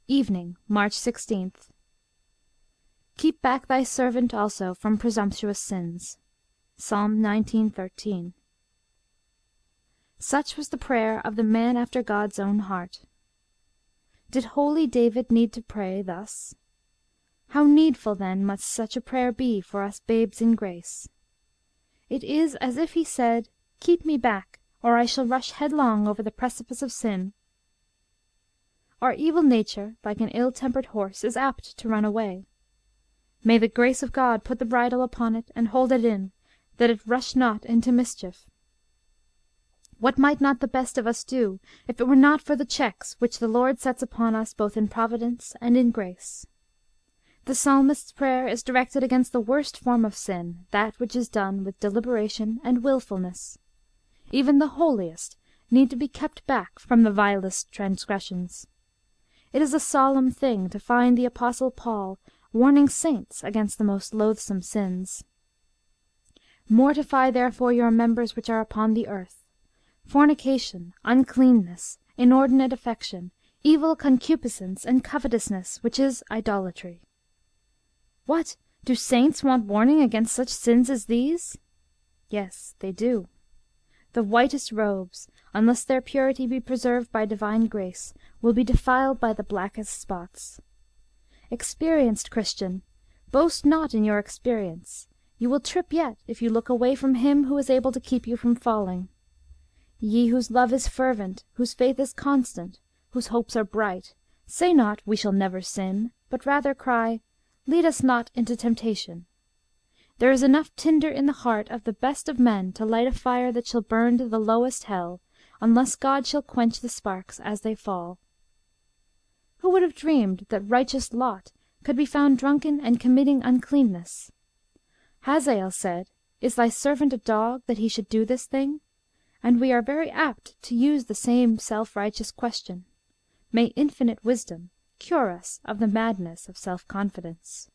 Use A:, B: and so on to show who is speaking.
A: Evening, March 16th. Keep back thy servant also from presumptuous sins. Psalm 19:13. Such was the prayer of the man after God's own heart. Did holy David need to pray thus? How needful, then, must such a prayer be for us babes in grace! It is as if he said, Keep me back, or I shall rush headlong over the precipice of sin. Our evil nature, like an ill-tempered horse, is apt to run away. May the grace of God put the bridle upon it, and hold it in, that it rush not into mischief. What might not the best of us do, if it were not for the checks which the Lord sets upon us both in providence and in grace? The Psalmist's prayer is directed against the worst form of sin, that which is done with deliberation and wilfulness. Even the holiest need to be kept back from the vilest transgressions. It is a solemn thing to find the Apostle Paul warning saints against the most loathsome sins. Mortify therefore your members which are upon the earth: fornication, uncleanness, inordinate affection, evil concupiscence, and covetousness, which is idolatry. What! Do saints want warning against such sins as these? Yes, they do. The whitest robes, unless their purity be preserved by divine grace, will be defiled by the blackest spots. Experienced Christian, boast not in your experience. You will trip yet, if you look away from him who is able to keep you from falling. Ye whose love is fervent, whose faith is constant, whose hopes are bright, say not, We shall never sin, but rather cry, Lead us not into temptation. There is enough tinder in the heart of the best of men to light a fire that shall burn to the lowest hell, unless God shall quench the sparks as they fall. Who would have dreamed that righteous Lot could be found drunken and committing uncleanness? Hazael said, Is thy servant a dog, that he should do this thing? And we are very apt to use the same self-righteous question. May infinite wisdom cure us of the madness of self-confidence.